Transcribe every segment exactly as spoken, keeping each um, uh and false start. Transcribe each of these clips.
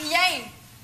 rien.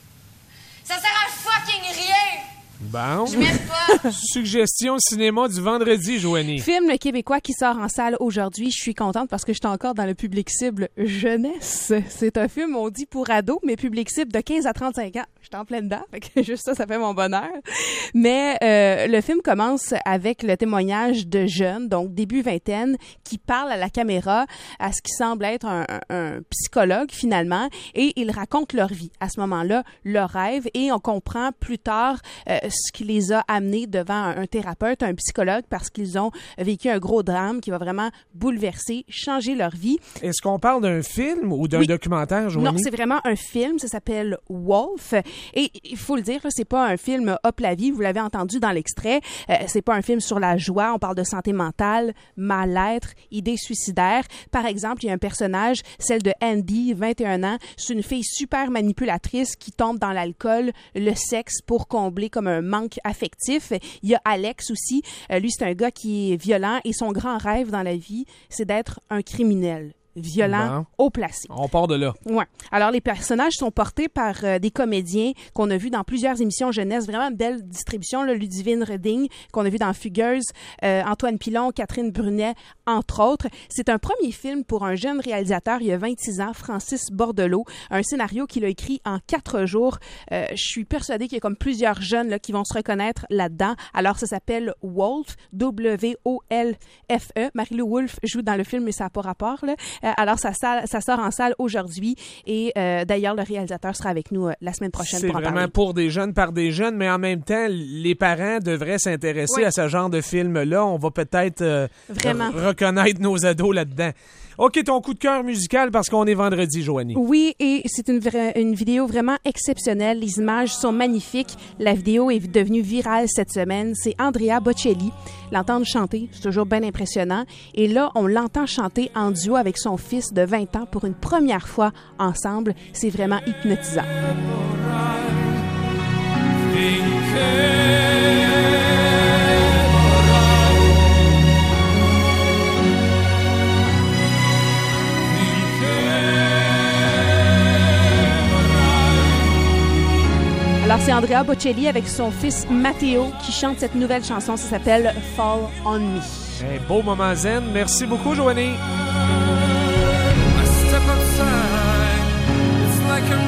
Ça sert à fucking rien. Bon. Je m'aime pas. Suggestion cinéma du vendredi, Joanie. Film québécois qui sort en salle aujourd'hui. Je suis contente parce que je suis encore dans le public cible jeunesse. C'est un film, on dit pour ados, mais public cible de quinze à trente-cinq ans. Je suis en pleine dedans. Fait que juste ça, ça fait mon bonheur. Mais euh, le film commence avec le témoignage de jeunes, donc début vingtaine, qui parlent à la caméra, à ce qui semble être un, un, un psychologue finalement, et ils racontent leur vie. À ce moment-là, leur rêve, et on comprend plus tard euh, ce qui les a amenés devant un, un thérapeute, un psychologue, parce qu'ils ont vécu un gros drame qui va vraiment bouleverser, changer leur vie. Est-ce qu'on parle d'un film ou d'un Oui. documentaire, Joanie? Non, c'est vraiment un film. Ça s'appelle Wolf. Et il faut le dire, là, c'est pas un film hop la vie. Vous l'avez entendu dans l'extrait. Euh, c'est pas un film sur la joie. On parle de santé mentale, mal-être, idées suicidaires. Par exemple, il y a un personnage, celle de Andy, vingt et un ans. C'est une fille super manipulatrice qui tombe dans l'alcool, le sexe pour combler comme un manque affectif. Il y a Alex aussi. Euh, lui, c'est un gars qui est violent et son grand rêve dans la vie, c'est d'être un criminel. Violent, Bon. haut placé. On part de là. Ouais. Alors, les personnages sont portés par euh, des comédiens qu'on a vus dans plusieurs émissions jeunesse. Vraiment une belle distribution. Là, Ludivine Reding, qu'on a vu dans Fugueuse, euh, Antoine Pilon, Catherine Brunet, entre autres. C'est un premier film pour un jeune réalisateur, il y a vingt-six ans, Francis Bordelot. Un scénario qu'il a écrit en quatre jours. Euh, je suis persuadée qu'il y a comme plusieurs jeunes là, qui vont se reconnaître là-dedans. Alors, ça s'appelle Wolf, W O L F E. Marie-Lou Wolfe joue dans le film, mais ça n'a pas rapport, là. Euh, alors, ça, ça sort en salle aujourd'hui et euh, d'ailleurs, le réalisateur sera avec nous euh, la semaine prochaine C'est pour en vraiment parler. pour des jeunes, par des jeunes, mais en même temps, les parents devraient s'intéresser Oui. à ce genre de film-là. On va peut-être euh, Vraiment. r- reconnaître nos ados là-dedans. OK, ton coup de cœur musical parce qu'on est vendredi, Joanie. Oui, et c'est une, vra- une vidéo vraiment exceptionnelle. Les images sont magnifiques. La vidéo est devenue virale cette semaine. C'est Andrea Bocelli. L'entendre chanter, c'est toujours bien impressionnant. Et là, on l'entend chanter en duo avec son fils de vingt ans pour une première fois ensemble. C'est vraiment hypnotisant. Alors, c'est Andrea Bocelli avec son fils Matteo qui chante cette nouvelle chanson. Ça s'appelle Fall on Me. Un beau moment zen. Merci beaucoup, Joanie. I step outside, it's like I'm